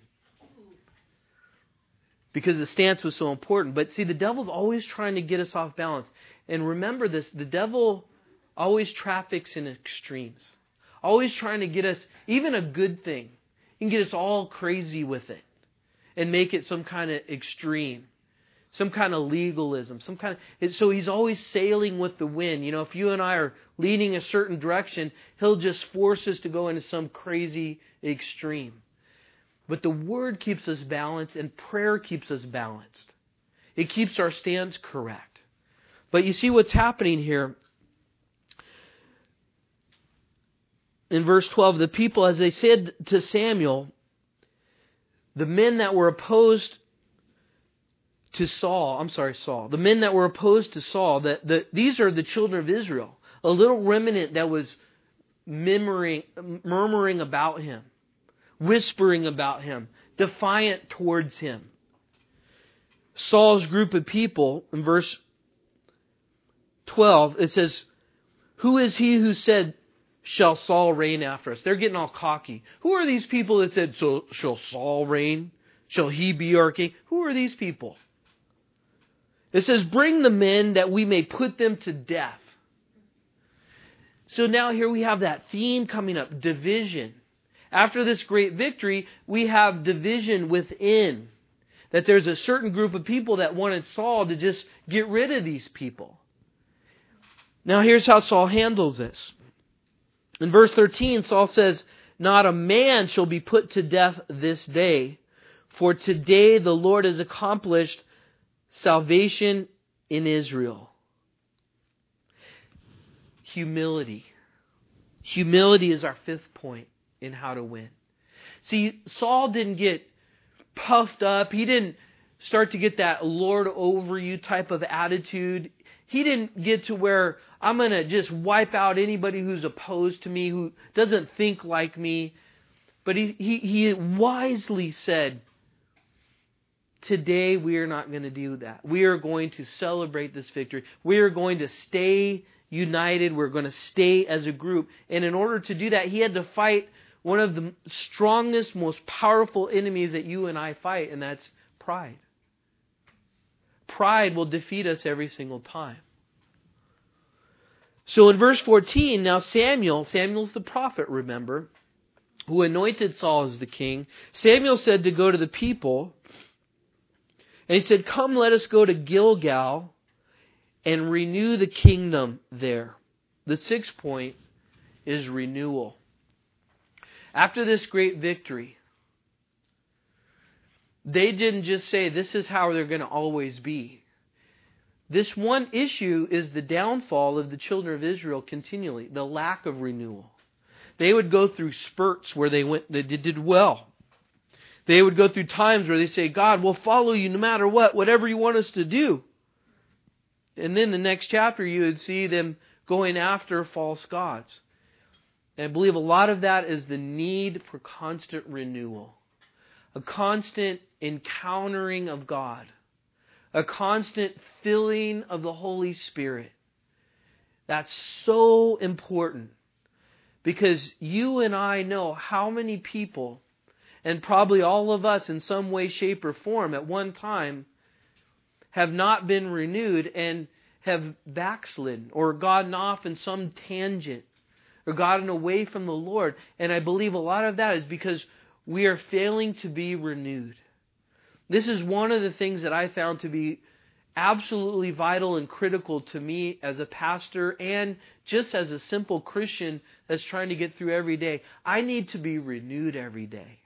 Because the stance was so important. But see, the devil's always trying to get us off balance. And remember this, the devil always traffics in extremes. Always trying to get us, even a good thing, he can get us all crazy with it and make it some kind of extreme. Some kind of legalism, some kind of, so he's always sailing with the wind. You know, if you and I are leading a certain direction, he'll just force us to go into some crazy extreme. But the Word keeps us balanced and prayer keeps us balanced. It keeps our stance correct. But you see what's happening here. In verse twelve, the people, as they said to Samuel, the men that were opposed to Saul, I'm sorry, Saul, the men that were opposed to Saul, that the, these are the children of Israel, a little remnant that was murmuring, murmuring about him, whispering about him, defiant towards him. Saul's group of people, in verse twelve, it says, "Who is he who said, shall Saul reign after us?" They're getting all cocky. Who are these people that said, so shall Saul reign? Shall he be our king? Who are these people? It says, "Bring the men that we may put them to death." So now here we have that theme coming up, division. After this great victory, we have division within. That there's a certain group of people that wanted Saul to just get rid of these people. Now here's how Saul handles this. In verse thirteen, Saul says, "Not a man shall be put to death this day, for today the Lord has accomplished salvation in Israel." Humility. Humility is our fifth point in how to win. See, Saul didn't get puffed up. He didn't start to get that Lord over you type of attitude. He didn't get to where I'm going to just wipe out anybody who's opposed to me, who doesn't think like me. But he, he, he wisely said, today we are not going to do that. We are going to celebrate this victory. We are going to stay united. We're going to stay as a group. And in order to do that, he had to fight one of the strongest, most powerful enemies that you and I fight, and that's pride. Pride will defeat us every single time. So in verse fourteen, now Samuel, Samuel's the prophet, remember, who anointed Saul as the king. Samuel said to go to the people, and he said, "Come, let us go to Gilgal and renew the kingdom there." The sixth point is renewal. After this great victory, they didn't just say this is how they're going to always be. This one issue is the downfall of the children of Israel continually, the lack of renewal. They would go through spurts where they went, they did well. They would go through times where they say, "God, we'll follow you no matter what, whatever you want us to do." And then the next chapter you would see them going after false gods. And I believe a lot of that is the need for constant renewal. A constant encountering of God. A constant filling of the Holy Spirit. That's so important. Because you and I know how many people, and probably all of us in some way, shape, or form at one time, have not been renewed and have backslidden or gotten off in some tangent or gotten away from the Lord. And I believe a lot of that is because we are failing to be renewed. This is one of the things that I found to be absolutely vital and critical to me as a pastor and just as a simple Christian that's trying to get through every day. I need to be renewed every day.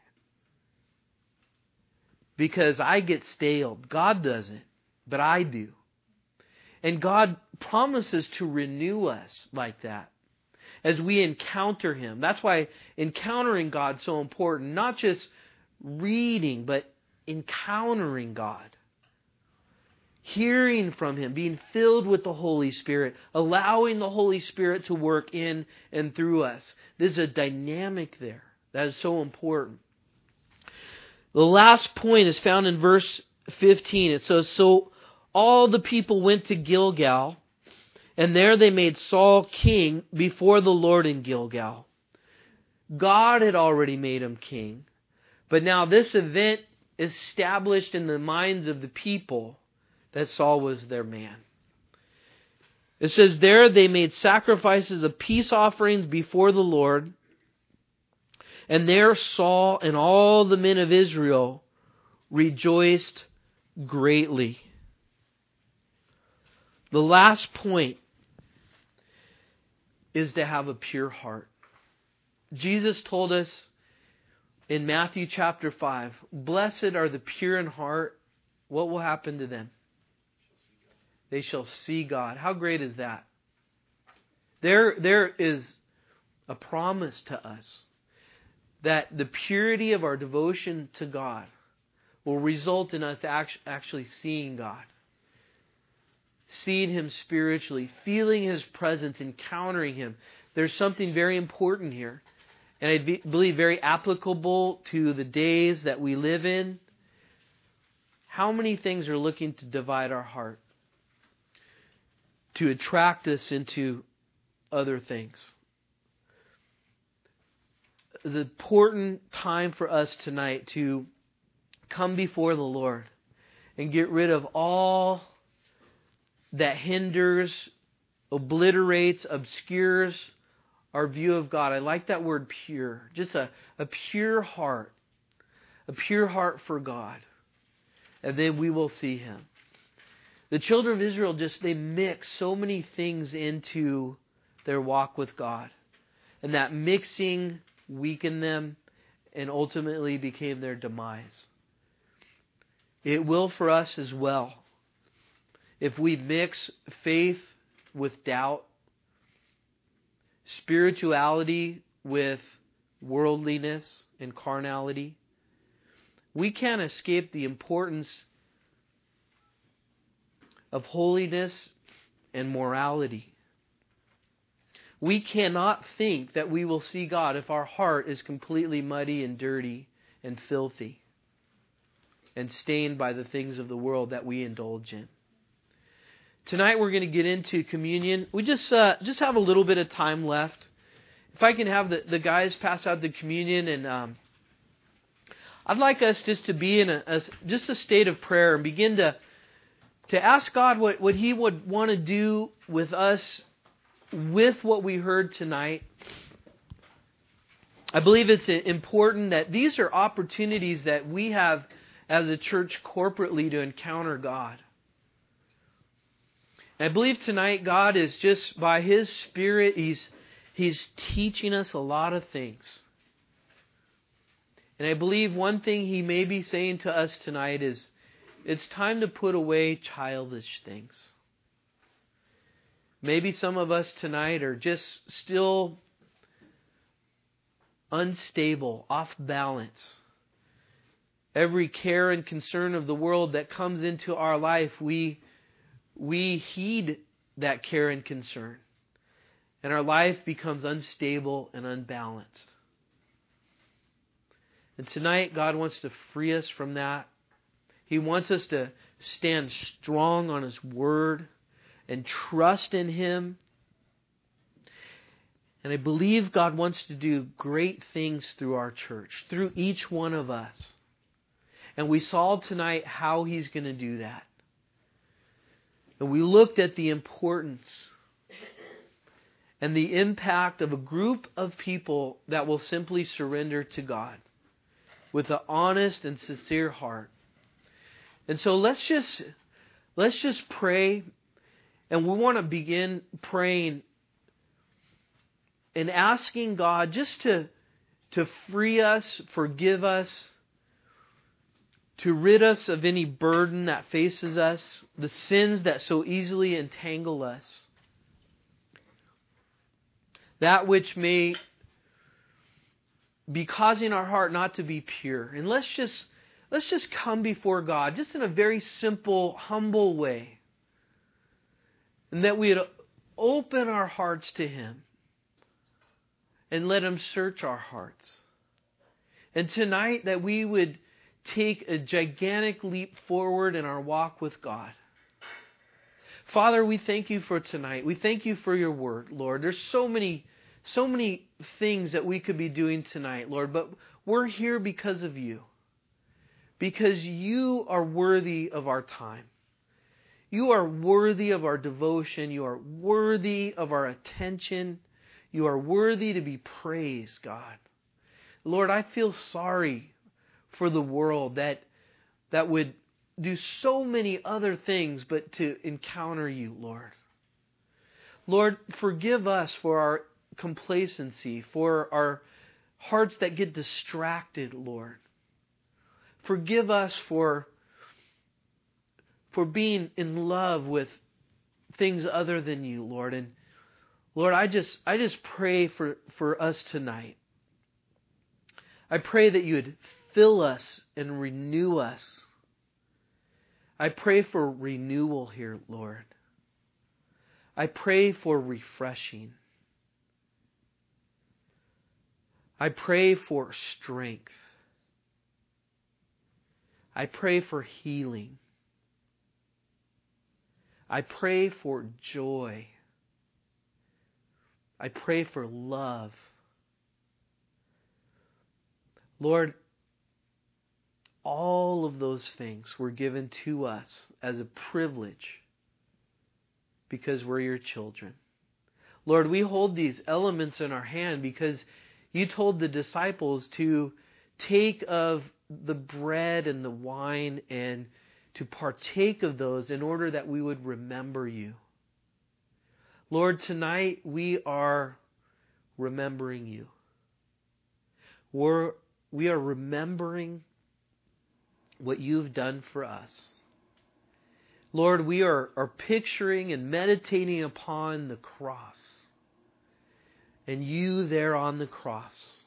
Because I get staled. God doesn't, but I do. And God promises to renew us like that as we encounter Him. That's why encountering God is so important. Not just reading, but encountering God. Hearing from Him, being filled with the Holy Spirit, allowing the Holy Spirit to work in and through us. There's a dynamic there that is so important. The last point is found in verse fifteen. It says, "So all the people went to Gilgal, and there they made Saul king before the Lord in Gilgal." God had already made him king, but now this event established in the minds of the people that Saul was their man. It says, "There they made sacrifices of peace offerings before the Lord, and there Saul and all the men of Israel rejoiced greatly." The last point is to have a pure heart. Jesus told us in Matthew chapter five, "Blessed are the pure in heart." What will happen to them? They shall see God. How great is that? There, there is a promise to us that the purity of our devotion to God will result in us actually seeing God. Seeing Him spiritually, feeling His presence, encountering Him. There's something very important here. And I believe very applicable to the days that we live in. How many things are looking to divide our heart? To attract us into other things. It's an important time for us tonight to come before the Lord and get rid of all that hinders, obliterates, obscures our view of God. I like that word pure. Just a, a pure heart. A pure heart for God. And then we will see Him. The children of Israel just, they mix so many things into their walk with God. And that mixing weakened them and ultimately became their demise. It will for us as well. If we mix faith with doubt, spirituality with worldliness and carnality, we can't escape the importance of holiness and morality. We cannot think that we will see God if our heart is completely muddy and dirty and filthy and stained by the things of the world that we indulge in. Tonight we're going to get into communion. We just uh, just have a little bit of time left. If I can have the, the guys pass out the communion, and um, I'd like us just to be in a, a just a state of prayer and begin to to ask God what, what He would want to do with us with what we heard tonight. I believe it's important that these are opportunities that we have as a church corporately to encounter God. And I believe tonight God is just by His Spirit, He's He's teaching us a lot of things. And I believe one thing He may be saying to us tonight is, it's time to put away childish things. Maybe some of us tonight are just still unstable, off balance. Every care and concern of the world that comes into our life, we, we heed that care and concern. And our life becomes unstable and unbalanced. And tonight, God wants to free us from that. He wants us to stand strong on His Word and trust in Him. And I believe God wants to do great things through our church, through each one of us. And we saw tonight how He's going to do that. And we looked at the importance and the impact of a group of people that will simply surrender to God with an honest and sincere heart. And so let's just let's just pray, and we want to begin praying and asking God just to, to free us, forgive us, to rid us of any burden that faces us, the sins that so easily entangle us, that which may be causing our heart not to be pure. And let's just let's just come before God just in a very simple, humble way. And that we would open our hearts to Him and let Him search our hearts. And tonight that we would take a gigantic leap forward in our walk with God. Father, we thank You for tonight. We thank You for Your word, Lord. There's so many, so many things that we could be doing tonight, Lord, but we're here because of You. Because You are worthy of our time. You are worthy of our devotion. You are worthy of our attention. You are worthy to be praised, God. Lord, I feel sorry for the world that that would do so many other things but to encounter You, Lord. Lord, forgive us for our complacency, for our hearts that get distracted, Lord. Forgive us for, for being in love with things other than You, Lord. And Lord, I just I just pray for, for us tonight. I pray that You would fill us and renew us. I pray for renewal here, Lord. I pray for refreshing. I pray for strength. I pray for healing. I pray for joy. I pray for love. Lord, all of those things were given to us as a privilege because we're Your children. Lord, we hold these elements in our hand because You told the disciples to take of the bread and the wine and to partake of those in order that we would remember You. Lord, tonight we are remembering You. We're, we are remembering what You've done for us. Lord, we are, are picturing and meditating upon the cross and You there on the cross.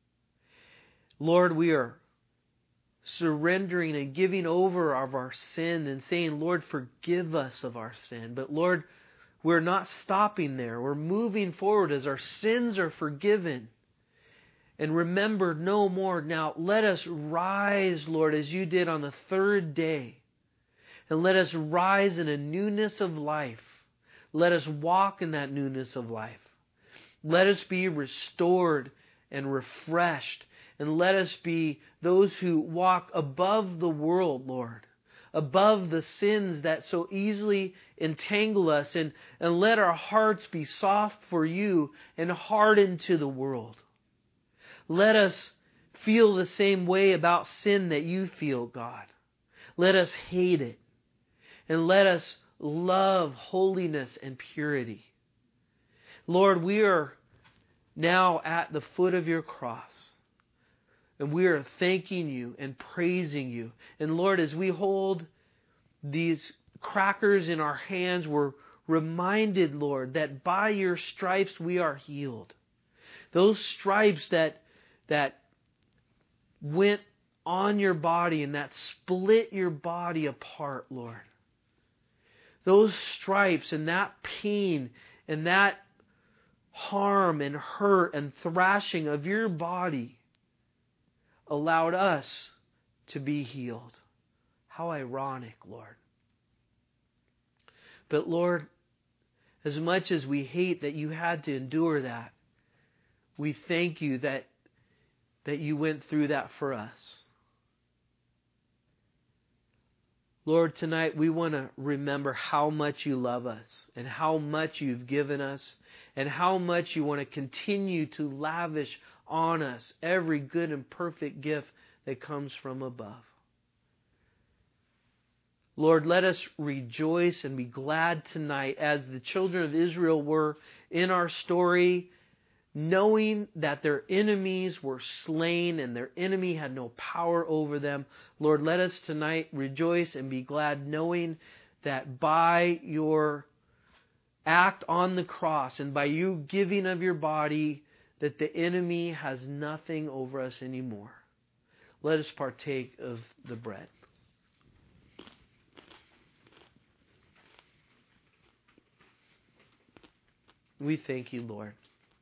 Lord, we are surrendering and giving over of our sin and saying, Lord, forgive us of our sin. But Lord, we're not stopping there. We're moving forward as our sins are forgiven and remembered no more. Now let us rise, Lord, as You did on the third day. And let us rise in a newness of life. Let us walk in that newness of life. Let us be restored and refreshed. And let us be those who walk above the world, Lord. Above the sins that so easily entangle us. And, and let our hearts be soft for You and hardened to the world. Let us feel the same way about sin that You feel, God. Let us hate it. And let us love holiness and purity. Lord, we are now at the foot of Your cross. And we are thanking You and praising You. And Lord, as we hold these crackers in our hands, we're reminded, Lord, that by Your stripes we are healed. Those stripes that, that went on Your body and that split Your body apart, Lord. Those stripes and that pain and that harm and hurt and thrashing of Your body allowed us to be healed. How ironic, Lord. But Lord, as much as we hate that You had to endure that, we thank You that, that You went through that for us. Lord, tonight we want to remember how much you love us and how much you've given us and how much you want to continue to lavish on us every good and perfect gift that comes from above. Lord, let us rejoice and be glad tonight as the children of Israel were in our story, knowing that their enemies were slain and their enemy had no power over them. Lord, let us tonight rejoice and be glad knowing that by your act on the cross and by you giving of your body, that the enemy has nothing over us anymore. Let us partake of the bread. We thank you, Lord.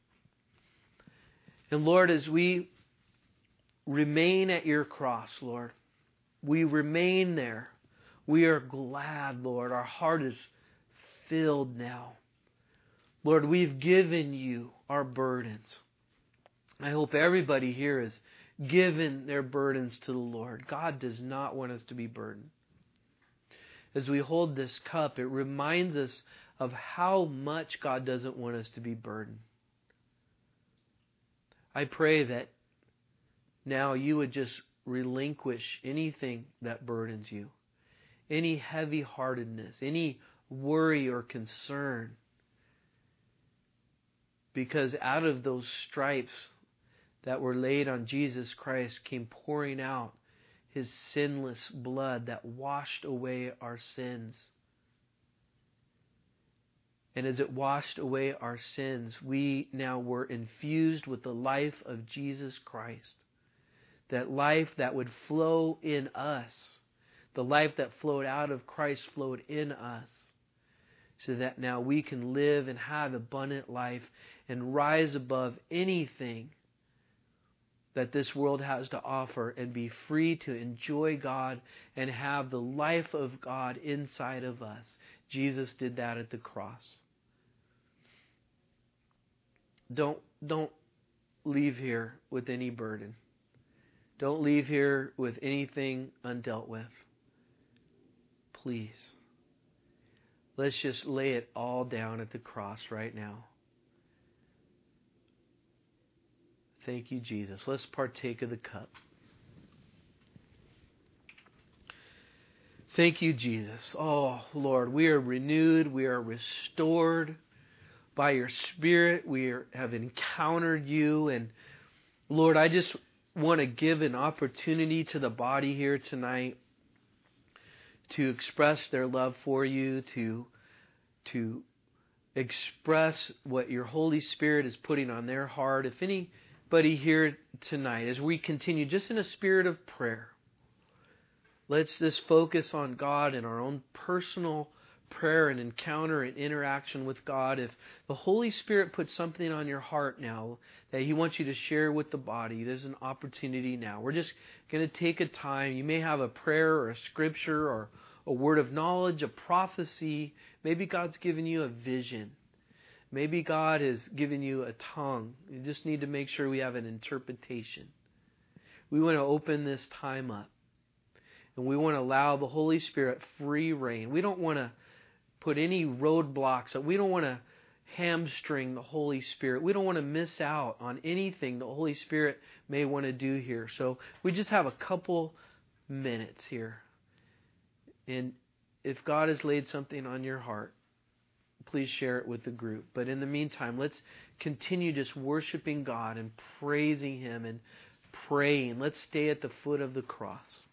And Lord, as we remain at your cross, Lord, we remain there. We are glad, Lord. Our heart is filled now. Lord, we've given you our burdens. I hope everybody here has given their burdens to the Lord. God does not want us to be burdened. As we hold this cup, it reminds us of how much God doesn't want us to be burdened. I pray that now you would just relinquish anything that burdens you, any heavy-heartedness, any worry or concern. Because out of those stripes that were laid on Jesus Christ came pouring out His sinless blood that washed away our sins. And as it washed away our sins, we now were infused with the life of Jesus Christ. That life that would flow in us, the life that flowed out of Christ flowed in us, so that now we can live and have abundant life and rise above anything that this world has to offer and be free to enjoy God and have the life of God inside of us. Jesus did that at the cross. Don't, don't leave here with any burden. Don't leave here with anything undealt with. Please. Let's just lay it all down at the cross right now. Thank you, Jesus. Let's partake of the cup. Thank you, Jesus. Oh, Lord, we are renewed. We are restored by your Spirit. We are, have encountered you. And Lord, I just want to give an opportunity to the body here tonight to express their love for you, to, to express what your Holy Spirit is putting on their heart. If anybody here tonight, as we continue just in a spirit of prayer, let's just focus on God and our own personal prayer and encounter and interaction with God. If the Holy Spirit puts something on your heart now that He wants you to share with the body, there's an opportunity now. We're just going to take a time. You may have a prayer or a scripture or a word of knowledge, a prophecy. Maybe God's given you a vision. Maybe God has given you a tongue. You just need to make sure we have an interpretation. We want to open this time up. And we want to allow the Holy Spirit free reign. We don't want to put any roadblocks. We don't want to hamstring the Holy Spirit. We don't want to miss out on anything the Holy Spirit may want to do here. So we just have a couple minutes here. And if God has laid something on your heart, please share it with the group. But in the meantime, let's continue just worshiping God and praising Him and praying. Let's stay at the foot of the cross.